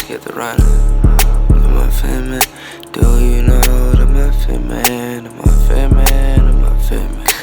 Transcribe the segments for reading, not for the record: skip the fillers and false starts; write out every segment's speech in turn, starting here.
bullets get the running. The Muffin Man, do you know the Muffin Man? The Muffin Man, the Muffin Man.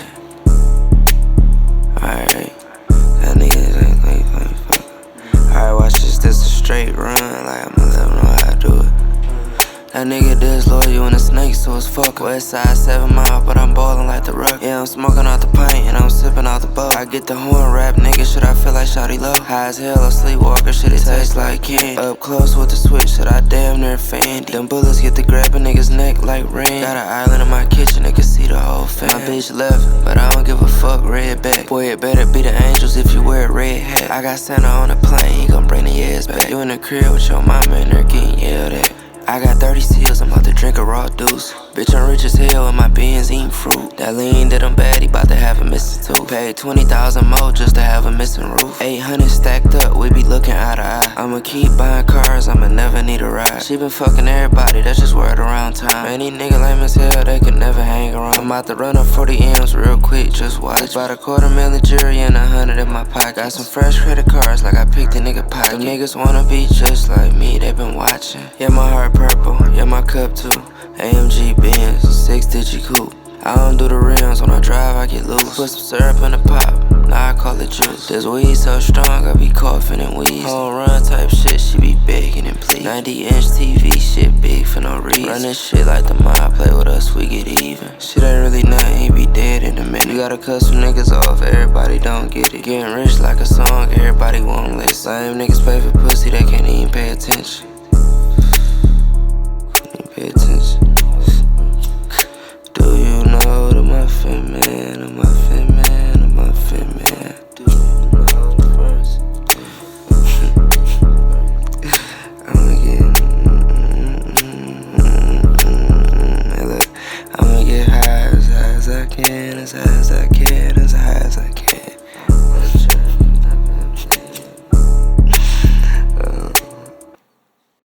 Alright, that niggas ain't like fuck. Alright, watch this a straight run, like I'ma let them know how to do it. That nigga disloyal and a snake, so it's fuck. West side 7 Mile, but I'm ballin' like the Ruck. Yeah, I'm smoking out the pint and I'm sippin' out the boat. I get the horn rap, nigga, shit, I feel like Shawty Low. High as hell, a sleepwalker, shit, it tastes like candy. Up close with the switch, shit, I damn near Fendi. Them bullets get to grabbing niggas' neck like rain. Got an island in my kitchen, they can see the whole fam. My bitch left, but I don't give a fuck, red back. Boy, it better be the angels if you wear a red hat. I got Santa on the plane, he gon' bring the ass back. You in the crib with your mama and her getting yelled at. I got 30 seals, I'm about to drink a raw deuce. Bitch, I'm rich as hell and my beans eating fruit. That lean that I'm bad, he bout to have a missing tooth. Paid 20,000 more just to have a missing roof. 800 stacked up, we be looking eye to eye. I'ma keep buying cars, I'ma never need a ride. She been fucking everybody, that's just word around time. Man, these niggas lame as hell, they could never hang around. I'm about to run up 40 M's real quick, just watch. About $250,000 jury and 100 in my pocket. Got some fresh credit cards like I picked a nigga pocket. Them niggas wanna be just like me, they been watching. Yeah, my heart purple, yeah, my cup too. AMG Benz, 6-digit coupe. I don't do the rims, when I drive I get loose. Put some syrup in the pop, now I call it juice. This weed so strong, I be coughing and wheezing. Home run type shit, she be begging and pleading. 90-inch TV, shit big for no reason. Running shit like the mob, play with us, we get even. Shit ain't really nothing, he be dead in a minute. You gotta cut some niggas off, everybody don't get it. Getting rich like a song, everybody won't listen. Same niggas pay for pussy, they can't even pay attention. Pay attention. Do you know the Muffin Man? The Muffin Man, the Muffin Man. Do you know the first? I'ma get high as I can, as high as I can.